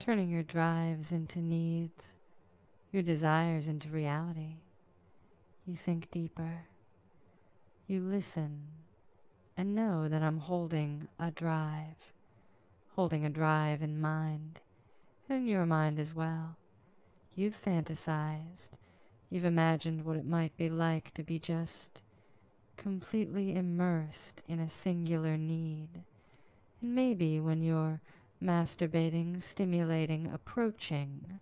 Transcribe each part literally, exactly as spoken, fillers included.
turning your drives into needs, your desires into reality. You sink deeper. You listen and know that I'm holding a drive, holding a drive in mind, and in your mind as well. You've fantasized. You've imagined what it might be like to be just completely immersed in a singular need. And maybe when you're masturbating, stimulating, approaching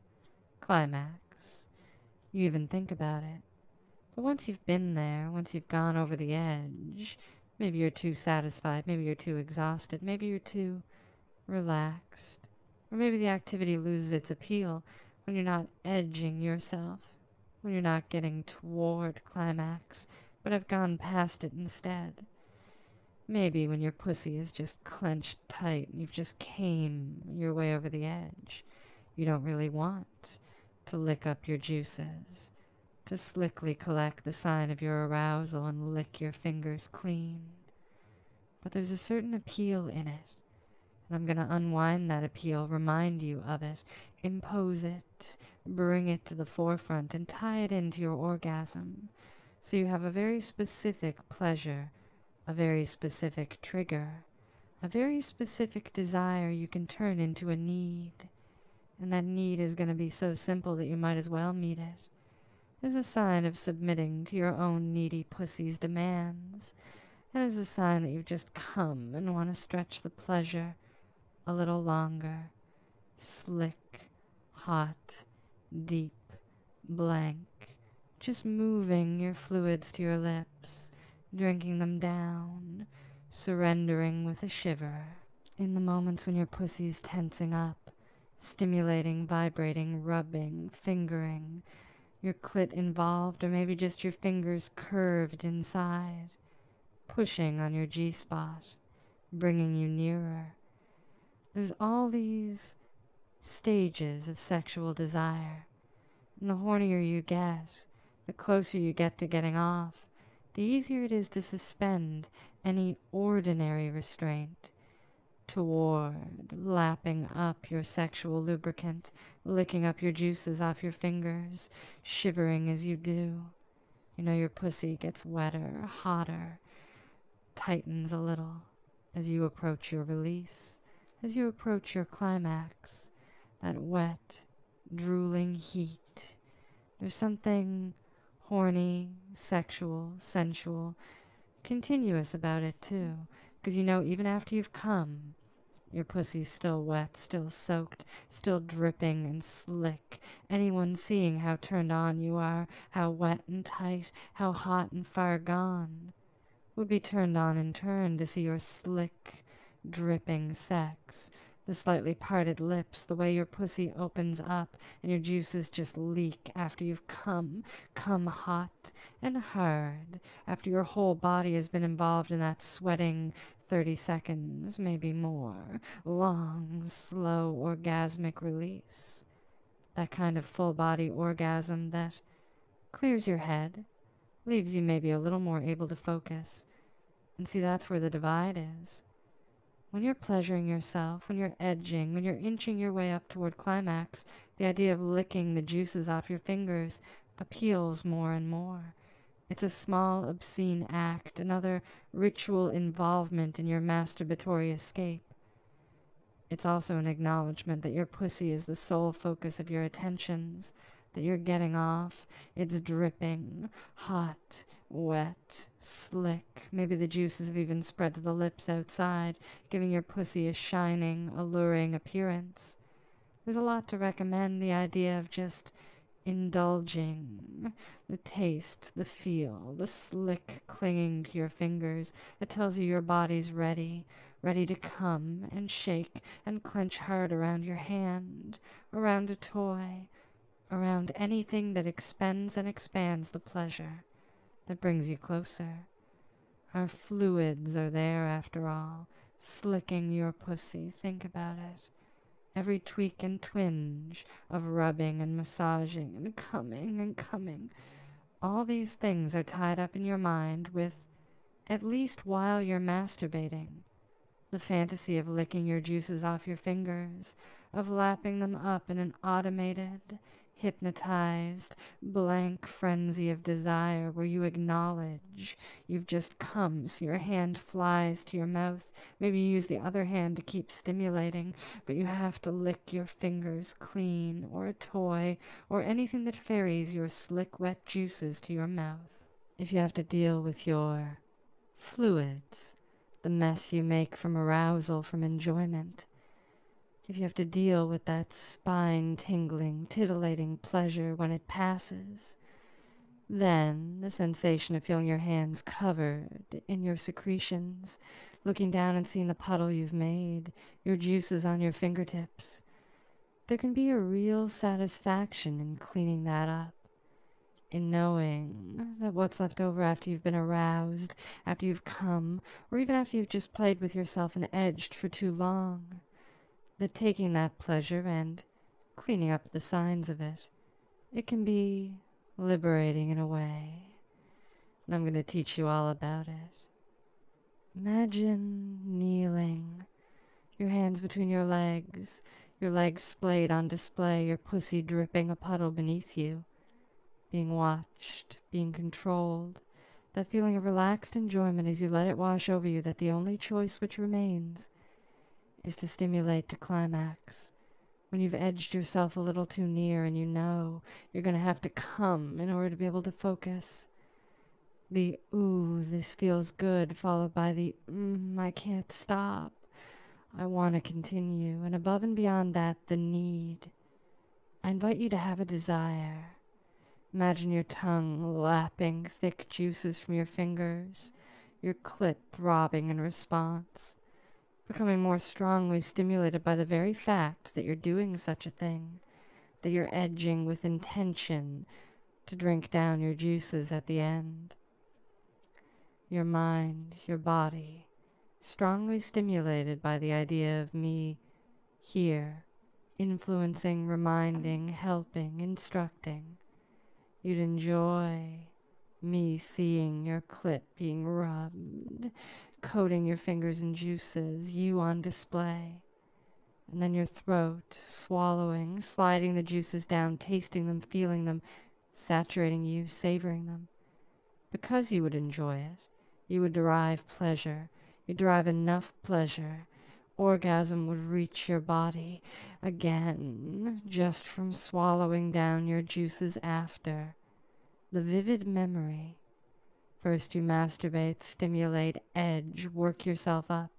climax, you even think about it. But once you've been there, once you've gone over the edge, maybe you're too satisfied, maybe you're too exhausted, maybe you're too relaxed, or maybe the activity loses its appeal when you're not edging yourself, when you're not getting toward climax, but have gone past it instead. Maybe when your pussy is just clenched tight and you've just came your way over the edge, you don't really want to lick up your juices, to slickly collect the sign of your arousal and lick your fingers clean. But there's a certain appeal in it, and I'm going to unwind that appeal, remind you of it, impose it, bring it to the forefront, and tie it into your orgasm, so you have a very specific pleasure, a very specific trigger, a very specific desire you can turn into a need. And that need is going to be so simple that you might as well meet it. As a sign of submitting to your own needy pussy's demands, and as a sign that you've just come and want to stretch the pleasure a little longer. Slick, hot, deep, blank, just moving your fluids to your lips, drinking them down, surrendering with a shiver. In the moments when your pussy's tensing up, stimulating, vibrating, rubbing, fingering, your clit involved, or maybe just your fingers curved inside, pushing on your G-spot, bringing you nearer. There's all these stages of sexual desire, and the hornier you get, the closer you get to getting off, the easier it is to suspend any ordinary restraint toward lapping up your sexual lubricant, licking up your juices off your fingers, shivering as you do. You know, your pussy gets wetter, hotter, tightens a little as you approach your release, as you approach your climax, that wet, drooling heat. There's something horny, sexual, sensual, continuous about it too, because you know even after you've come, your pussy's still wet, still soaked, still dripping and slick. Anyone seeing how turned on you are, how wet and tight, how hot and far gone, would be turned on in turn to see your slick, dripping sex, the slightly parted lips, the way your pussy opens up and your juices just leak after you've come, come hot and hard, after your whole body has been involved in that sweating thirty seconds, maybe more, long, slow, orgasmic release. That kind of full-body orgasm that clears your head, leaves you maybe a little more able to focus. And see, that's where the divide is. When you're pleasuring yourself, when you're edging, when you're inching your way up toward climax, the idea of licking the juices off your fingers appeals more and more. It's a small, obscene act, another ritual involvement in your masturbatory escape. It's also an acknowledgement that your pussy is the sole focus of your attentions, that you're getting off. It's dripping, hot, wet, slick. Maybe the juices have even spread to the lips outside, giving your pussy a shining, alluring appearance. There's a lot to recommend the idea of just indulging, the taste, the feel, the slick clinging to your fingers that tells you your body's ready, ready to come and shake and clench hard around your hand, around a toy, around anything that expends and expands the pleasure, that brings you closer. Our fluids are there after all, slicking your pussy. Think about it. Every tweak and twinge of rubbing and massaging and coming and coming. All these things are tied up in your mind with, at least while you're masturbating, The fantasy of licking your juices off your fingers, of lapping them up in an automated, hypnotized, blank frenzy of desire where you acknowledge you've just come, so your hand flies to your mouth. Maybe you use the other hand to keep stimulating, but you have to lick your fingers clean, or a toy, or anything that ferries your slick, wet juices to your mouth. If you have to deal with your fluids, the mess you make from arousal, from enjoyment, if you have to deal with that spine-tingling, titillating pleasure when it passes, then the sensation of feeling your hands covered in your secretions, looking down and seeing the puddle you've made, your juices on your fingertips, there can be a real satisfaction in cleaning that up, in knowing that what's left over after you've been aroused, after you've come, or even after you've just played with yourself and edged for too long, that taking that pleasure and cleaning up the signs of it, it can be liberating in a way. And I'm going to teach you all about it. Imagine kneeling, your hands between your legs, your legs splayed on display, your pussy dripping a puddle beneath you, being watched, being controlled, that feeling of relaxed enjoyment as you let it wash over you, that the only choice which remains is to stimulate to climax. When you've edged yourself a little too near and you know you're going to have to come in order to be able to focus. The, ooh, this feels good, followed by the, mm, I can't stop. I want to continue. And above and beyond that, the need. I invite you to have a desire. Imagine your tongue lapping thick juices from your fingers, your clit throbbing in response, becoming more strongly stimulated by the very fact that you're doing such a thing, that you're edging with intention to drink down your juices at the end. Your mind, your body, strongly stimulated by the idea of me here, influencing, reminding, helping, instructing. You'd enjoy me seeing your clit being rubbed, coating your fingers in juices, you on display. And then your throat, swallowing, sliding the juices down, tasting them, feeling them, saturating you, savoring them. Because you would enjoy it, you would derive pleasure. You derive enough pleasure. Orgasm would reach your body again, just from swallowing down your juices after. The vivid memory. First you masturbate, stimulate, edge, work yourself up.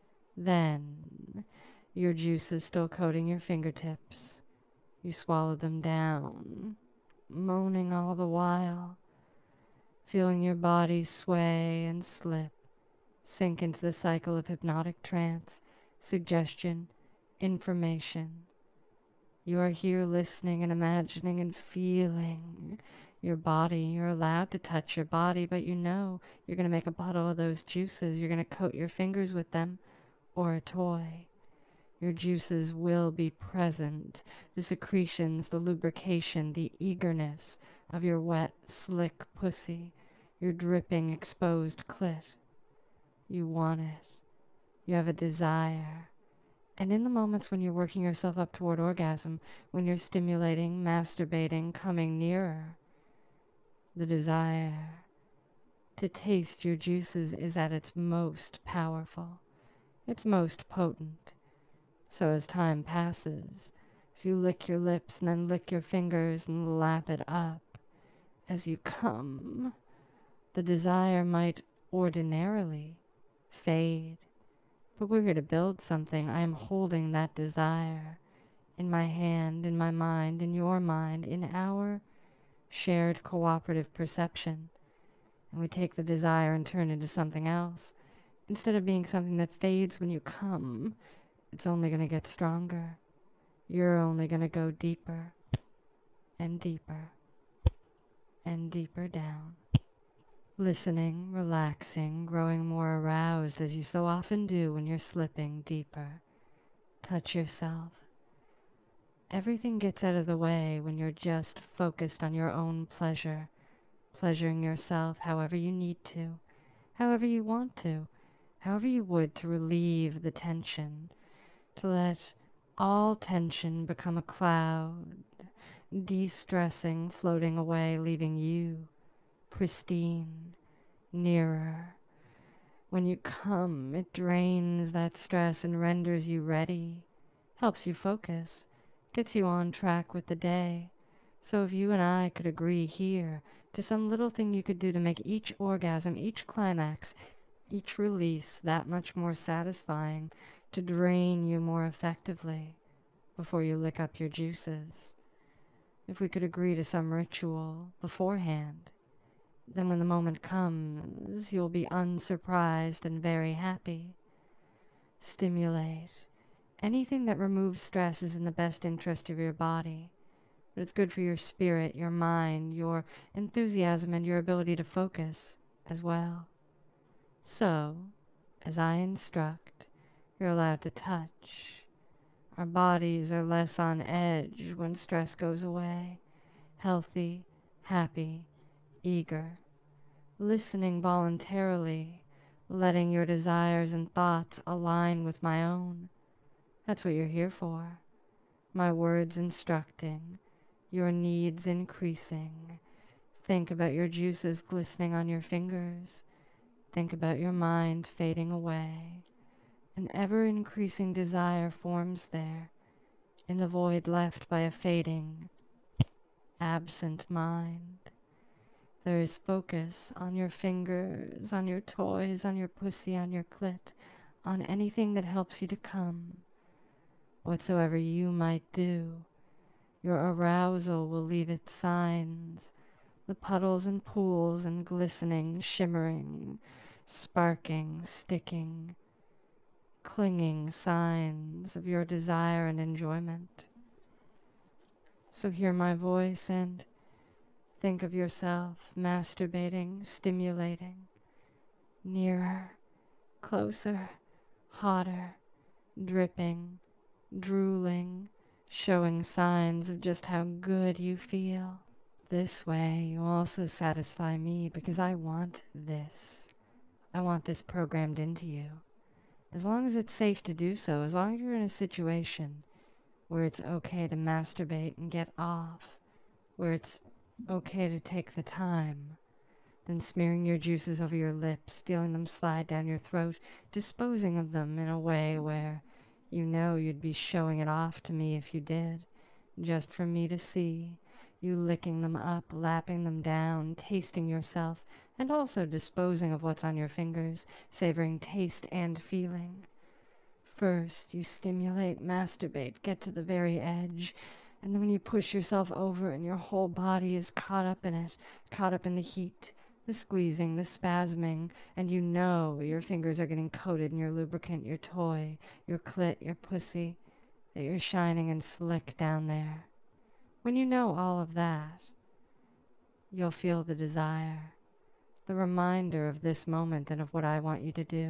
Then, your juices still coating your fingertips. You swallow them down, moaning all the while, feeling your body sway and slip, sink into the cycle of hypnotic trance, suggestion, information. You are here listening and imagining and feeling your body. You're allowed to touch your body, but you know you're going to make a puddle of those juices. You're going to coat your fingers with them, or a toy. Your juices will be present. The secretions, the lubrication, the eagerness of your wet, slick pussy, your dripping, exposed clit. You want it. You have a desire. And in the moments when you're working yourself up toward orgasm, when you're stimulating, masturbating, coming nearer, the desire to taste your juices is at its most powerful, its most potent. So as time passes, as you lick your lips and then lick your fingers and lap it up, as you come, the desire might ordinarily fade. But we're here to build something. I am holding that desire in my hand, in my mind, in your mind, in our shared cooperative perception. And we take the desire and turn it into something else. Instead of being something that fades when you come, it's only going to get stronger. You're only going to go deeper and deeper and deeper down. Listening, relaxing, growing more aroused as you so often do when you're slipping deeper. Touch yourself. Everything gets out of the way when you're just focused on your own pleasure, pleasuring yourself however you need to, however you want to, however you would, to relieve the tension, to let all tension become a cloud, de-stressing, floating away, leaving you pristine, nearer. When you come, it drains that stress and renders you ready, helps you focus, gets you on track with the day. So if you and I could agree here to some little thing you could do to make each orgasm, each climax, each release that much more satisfying, to drain you more effectively before you lick up your juices. If we could agree to some ritual beforehand, then when the moment comes, you'll be unsurprised and very happy. Stimulate. Anything that removes stress is in the best interest of your body, but it's good for your spirit, your mind, your enthusiasm, and your ability to focus as well. So, as I instruct, you're allowed to touch. Our bodies are less on edge when stress goes away. Healthy, happy, eager. Listening voluntarily, letting your desires and thoughts align with my own. That's what you're here for. My words instructing, your needs increasing. Think about your juices glistening on your fingers. Think about your mind fading away. An ever-increasing desire forms there, in the void left by a fading, absent mind. There is focus on your fingers, on your toys, on your pussy, on your clit, on anything that helps you to come. Whatsoever you might do, your arousal will leave its signs, the puddles and pools and glistening, shimmering, sparking, sticking, clinging signs of your desire and enjoyment. So hear my voice and think of yourself masturbating, stimulating, nearer, closer, hotter, dripping, drooling, showing signs of just how good you feel. This way, you also satisfy me because I want this. I want this programmed into you. As long as it's safe to do so, as long as you're in a situation where it's okay to masturbate and get off, where it's okay to take the time, then smearing your juices over your lips, feeling them slide down your throat, disposing of them in a way where you know you'd be showing it off to me if you did, just for me to see, you licking them up, lapping them down, tasting yourself, and also disposing of what's on your fingers, savoring taste and feeling. First, you stimulate, masturbate, get to the very edge, and then when you push yourself over and your whole body is caught up in it, caught up in the heat, the squeezing, the spasming, and you know your fingers are getting coated in your lubricant, your toy, your clit, your pussy, that you're shining and slick down there. When you know all of that, you'll feel the desire, the reminder of this moment and of what I want you to do.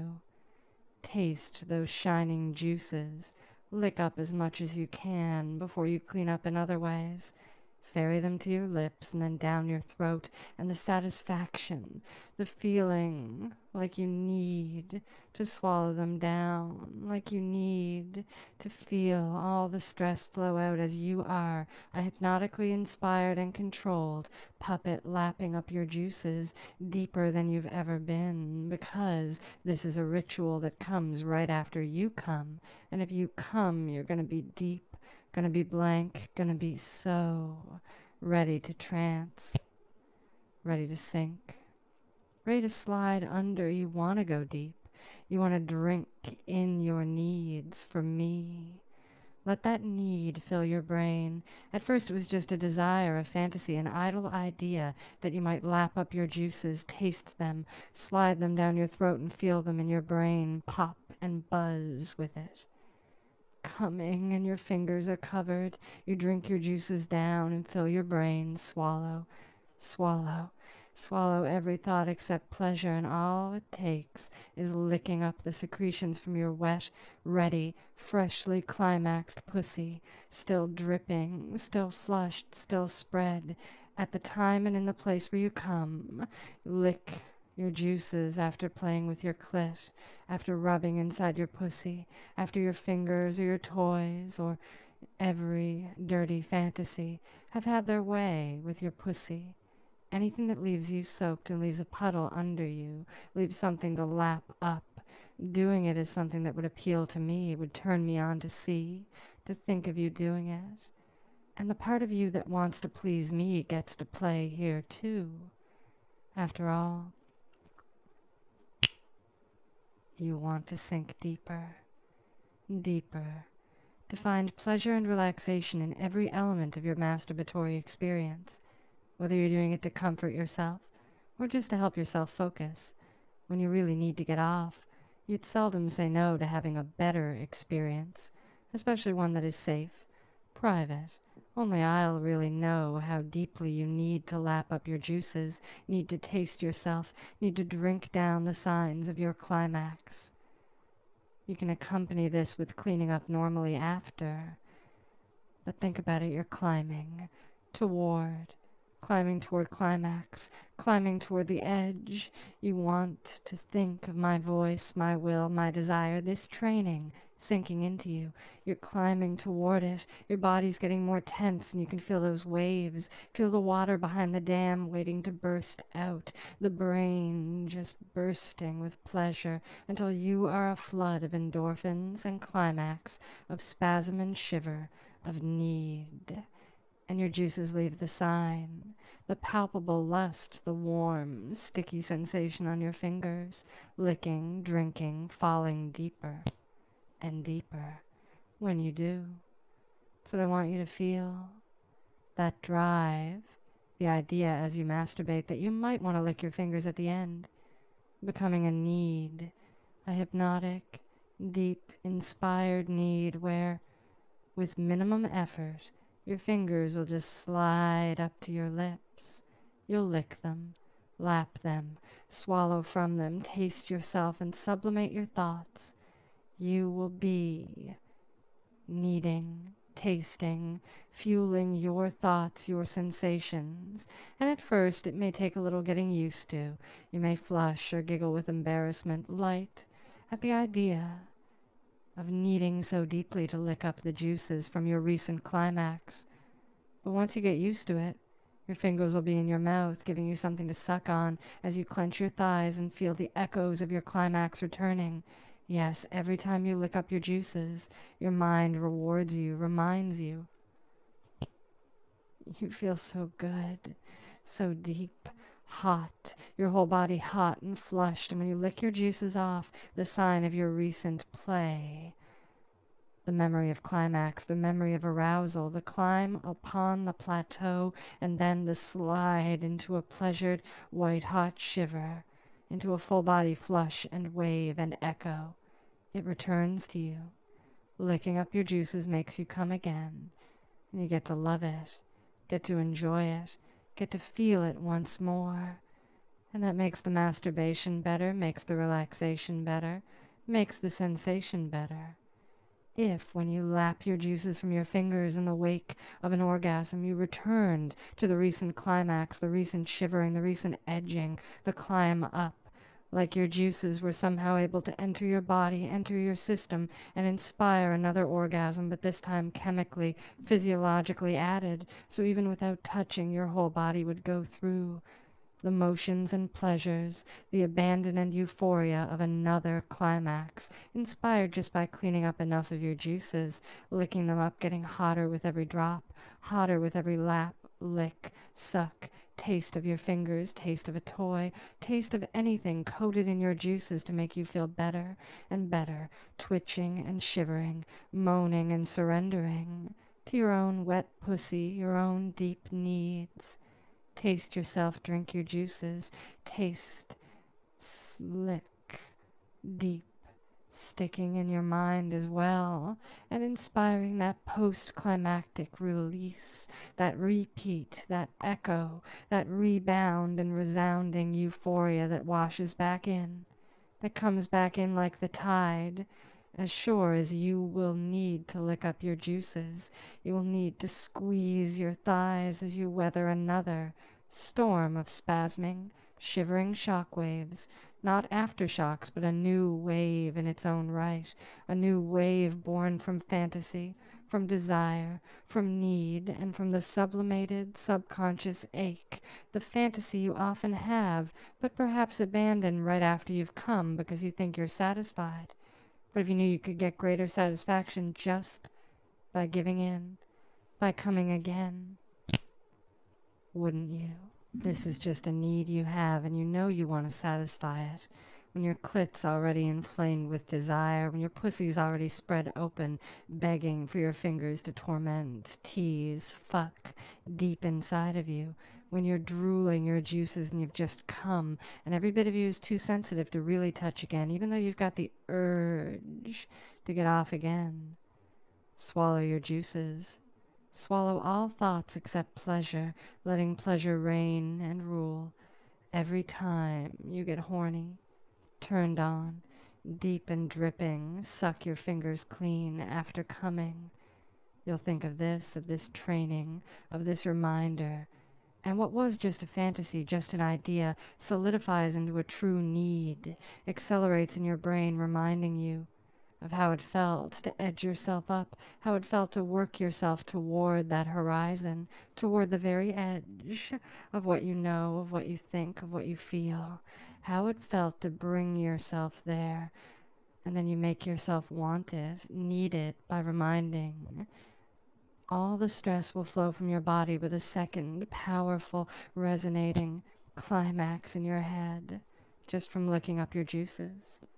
Taste those shining juices. Lick up as much as you can before you clean up in other ways. Ferry them to your lips and then down your throat, and the satisfaction, the feeling like you need to swallow them down, like you need to feel all the stress flow out as you are, a hypnotically inspired and controlled puppet lapping up your juices deeper than you've ever been, because this is a ritual that comes right after you come, and if you come, you're going to be deep, gonna be blank, gonna be so ready to trance, ready to sink, ready to slide under. You want to go deep. You want to drink in your needs for me. Let that need fill your brain. At first it was just a desire, a fantasy, an idle idea that you might lap up your juices, taste them, slide them down your throat and feel them in your brain, pop and buzz with it. Coming and your fingers are covered. You drink your juices down and fill your brain. Swallow, swallow, swallow every thought except pleasure, and all it takes is licking up the secretions from your wet, ready, freshly climaxed pussy, still dripping, still flushed, still spread. At the time and in the place where you come, lick your juices after playing with your clit, after rubbing inside your pussy, after your fingers or your toys or every dirty fantasy have had their way with your pussy. Anything that leaves you soaked and leaves a puddle under you, leaves something to lap up. Doing it is something that would appeal to me, would turn me on to see, to think of you doing it. And the part of you that wants to please me gets to play here too. After all, you want to sink deeper, deeper, to find pleasure and relaxation in every element of your masturbatory experience, whether you're doing it to comfort yourself or just to help yourself focus. When you really need to get off, you'd seldom say no to having a better experience, especially one that is safe, private. Only I'll really know how deeply you need to lap up your juices, need to taste yourself, need to drink down the signs of your climax. You can accompany this with cleaning up normally after, but think about it, you're climbing toward, climbing toward climax, climbing toward the edge. You want to think of my voice, my will, my desire, this training sinking into you. You're climbing toward it. Your body's getting more tense and you can feel those waves. Feel the water behind the dam waiting to burst out. The brain just bursting with pleasure until you are a flood of endorphins and climax, of spasm and shiver, of need. And your juices leave the sign, the palpable lust, the warm, sticky sensation on your fingers, licking, drinking, falling deeper and deeper when you do. That's what I want you to feel. That drive, the idea as you masturbate that you might want to lick your fingers at the end, becoming a need, a hypnotic, deep, inspired need where, with minimum effort, your fingers will just slide up to your lips. You'll lick them, lap them, swallow from them, taste yourself, and sublimate your thoughts. You will be needing, tasting, fueling your thoughts, your sensations. And at first, it may take a little getting used to. You may flush or giggle with embarrassment, light, at the idea of needing so deeply to lick up the juices from your recent climax. But once you get used to it, your fingers will be in your mouth, giving you something to suck on as you clench your thighs and feel the echoes of your climax returning. Yes, every time you lick up your juices, your mind rewards you, reminds you. You feel so good, so deep, hot, your whole body hot and flushed, and when you lick your juices off, the sign of your recent play, the memory of climax, the memory of arousal, the climb upon the plateau, and then the slide into a pleasured, white-hot shiver, into a full-body flush and wave and echo. It returns to you. Licking up your juices makes you come again, and you get to love it, get to enjoy it, get to feel it once more. And that makes the masturbation better, makes the relaxation better, makes the sensation better. If, when you lap your juices from your fingers in the wake of an orgasm, you returned to the recent climax, the recent shivering, the recent edging, the climb up, like your juices were somehow able to enter your body, enter your system, and inspire another orgasm, but this time chemically, physiologically added, so even without touching, your whole body would go through the motions and pleasures, the abandon and euphoria of another climax, inspired just by cleaning up enough of your juices, licking them up, getting hotter with every drop, hotter with every lap, lick, suck, taste of your fingers, taste of a toy, taste of anything coated in your juices to make you feel better and better, twitching and shivering, moaning and surrendering to your own wet pussy, your own deep needs. Taste yourself, drink your juices, taste, slick, deep, sticking in your mind as well, and inspiring that post-climactic release, that repeat, that echo, that rebound and resounding euphoria that washes back in, that comes back in like the tide, as sure as you will need to lick up your juices. You will need to squeeze your thighs as you weather another storm of spasming, shivering shock waves, not aftershocks, but a new wave in its own right, a new wave born from fantasy, from desire, from need, and from the sublimated, subconscious ache, the fantasy you often have, but perhaps abandon right after you've come because you think you're satisfied. But if you knew you could get greater satisfaction just by giving in, by coming again, wouldn't you? This is just a need you have, and you know you want to satisfy it. When your clit's already inflamed with desire, when your pussy's already spread open, begging for your fingers to torment, tease, fuck, deep inside of you, when you're drooling your juices and you've just come, and every bit of you is too sensitive to really touch again, even though you've got the urge to get off again. Swallow your juices. Swallow all thoughts except pleasure, letting pleasure reign and rule. Every time you get horny, turned on, deep and dripping, suck your fingers clean after coming. You'll think of this, of this training, of this reminder, and what was just a fantasy, just an idea, solidifies into a true need, accelerates in your brain, reminding you of how it felt to edge yourself up, how it felt to work yourself toward that horizon, toward the very edge of what you know, of what you think, of what you feel, how it felt to bring yourself there, and then you make yourself want it, need it, by reminding. All the stress will flow from your body with a second, powerful, resonating climax in your head, just from licking up your juices.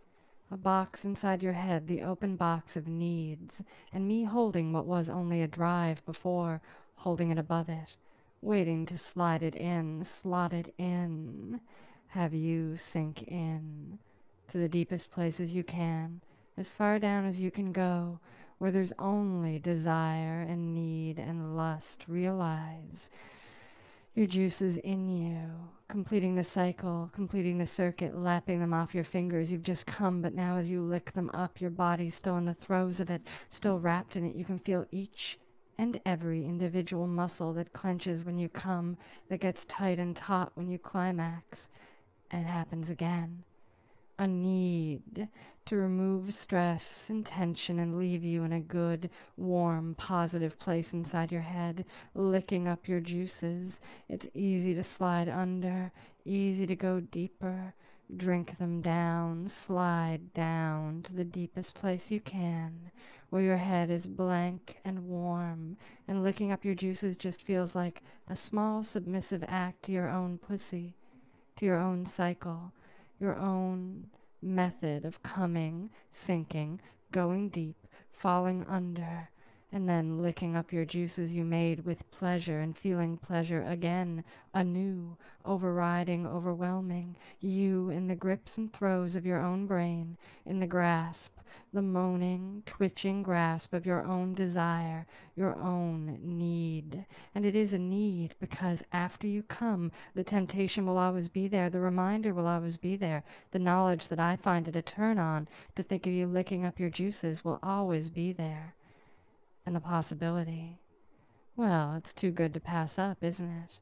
A box inside your head, the open box of needs, and me holding what was only a drive before, holding it above it, waiting to slide it in, slot it in, have you sink in, to the deepest places you can, as far down as you can go, where there's only desire and need and lust. Realize your juices in you, completing the cycle, completing the circuit, lapping them off your fingers. You've just come, but now as you lick them up, your body's still in the throes of it, still wrapped in it. You can feel each and every individual muscle that clenches when you come, that gets tight and taut when you climax. And it happens again. A need to remove stress and tension and leave you in a good, warm, positive place inside your head, licking up your juices. It's easy to slide under, easy to go deeper. Drink them down, slide down to the deepest place you can, where your head is blank and warm, and licking up your juices just feels like a small submissive act to your own pussy, to your own cycle, your own method of coming, sinking, going deep, falling under, and then licking up your juices you made with pleasure and feeling pleasure again, anew, overriding, overwhelming, you in the grips and throes of your own brain, in the grasp, the moaning, twitching grasp of your own desire, your own need. And it is a need because after you come, the temptation will always be there, the reminder will always be there, the knowledge that I find it a turn on to think of you licking up your juices will always be there. And the possibility, well, it's too good to pass up, isn't it?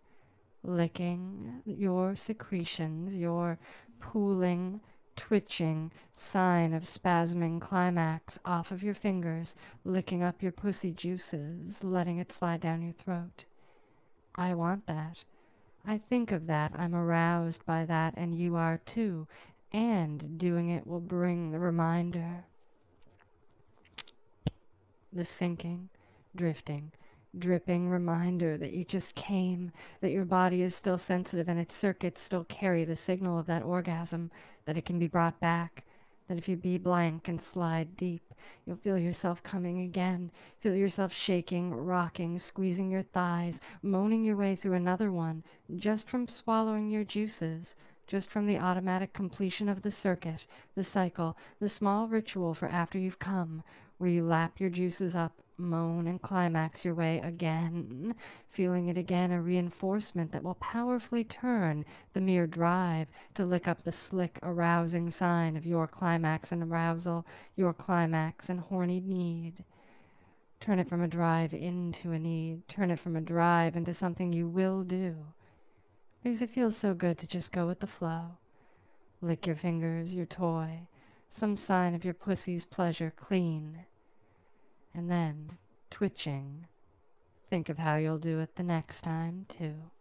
Licking your secretions, your pooling, twitching sign of spasming climax off of your fingers, licking up your pussy juices, letting it slide down your throat. I want that. I think of that. I'm aroused by that, and you are too. And doing it will bring the reminder. The sinking, drifting, dripping reminder that you just came, that your body is still sensitive and its circuits still carry the signal of that orgasm, that it can be brought back, that if you be blank and slide deep, you'll feel yourself coming again, feel yourself shaking, rocking, squeezing your thighs, moaning your way through another one, just from swallowing your juices, just from the automatic completion of the circuit, the cycle, the small ritual for after you've come, where you lap your juices up, moan and climax your way again, feeling it again, a reinforcement that will powerfully turn the mere drive to lick up the slick, arousing sign of your climax and arousal, your climax and horny need. Turn it from a drive into a need. Turn it from a drive into something you will do. Because it feels so good to just go with the flow. Lick your fingers, your toy, some sign of your pussy's pleasure clean. And then, twitching, think of how you'll do it the next time, too.